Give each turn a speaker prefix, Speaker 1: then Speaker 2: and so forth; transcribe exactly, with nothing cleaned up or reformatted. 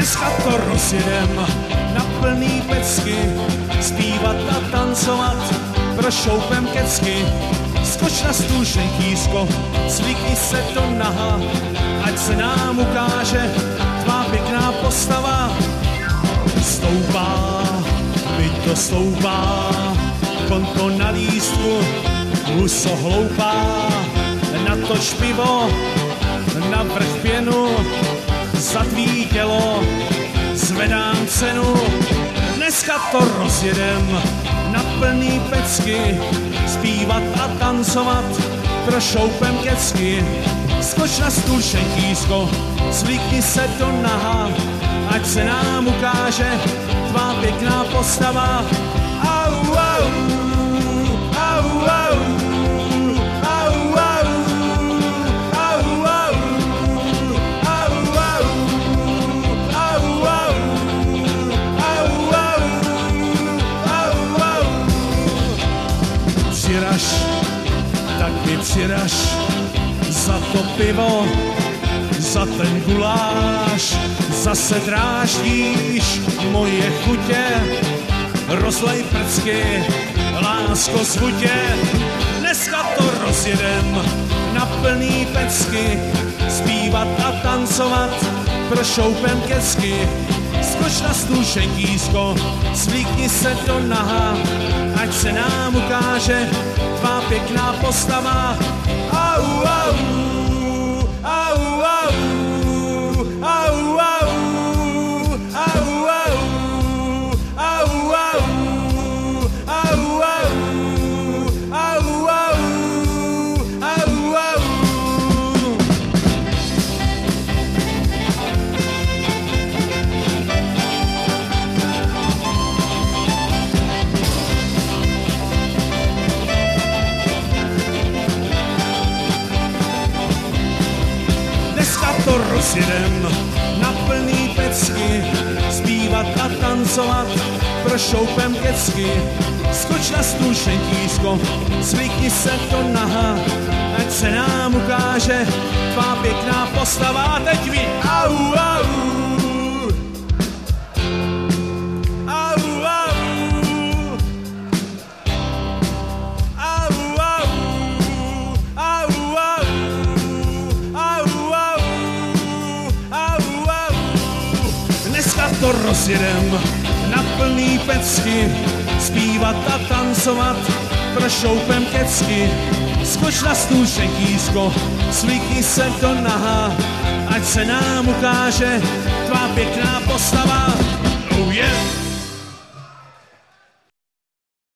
Speaker 1: Dneska to rozjedem na plný pecky, zpívat a tancovat, prošoupem kecky. Skoč na stůl, ženkýřko, zvykni se do naha, ať se nám ukáže tvá pěkná postava. Stoupá, byť to stoupá, konto na lístku, huso hloupá, natoč pivo, navrch pěnu, za tvý tělo zvedám cenu. Dneska to rozjedem na plný pecky, zpívat a tancovat, prošoupem kecky. Skoč na stůl, ženkýřko, zvykni se do naha, ať se nám ukáže tvá pěkná postava. Au, au, au, au, au, au, au, au, au, au, au. Přiraž, tak mi přiraž za to pivo, za ten guláš, zase dráždíš moje chutě, rozlej prcky, lásko z hutě. Dneska to rozjedem na plný pecky, zpívat a tancovat, prošoupem kecky. Skoč na stůl, ženkýřko, zvykni se do naha, ať se nám ukáže tvá pěkná postava. Au, au, au, au, au, au, au, au, au, au, au, au. Dneska to rozjedem na plný pecky, zpívat a tancovat, prošoupem kecky. Skoč na stůl, ženkýřko, zvykni se do naha, ať se nám ukáže tvá pěkná postava. A teď vy, au, au, au, au, au, au, au, au, au. Dneska to rozjedem na plný pecky, zpívat a tancovat, prošoupem kecky. Skoč na stůl, ženkýřko, zvykni se do naha, ať se nám ukáže tvá pěkná postava. Oh yeah!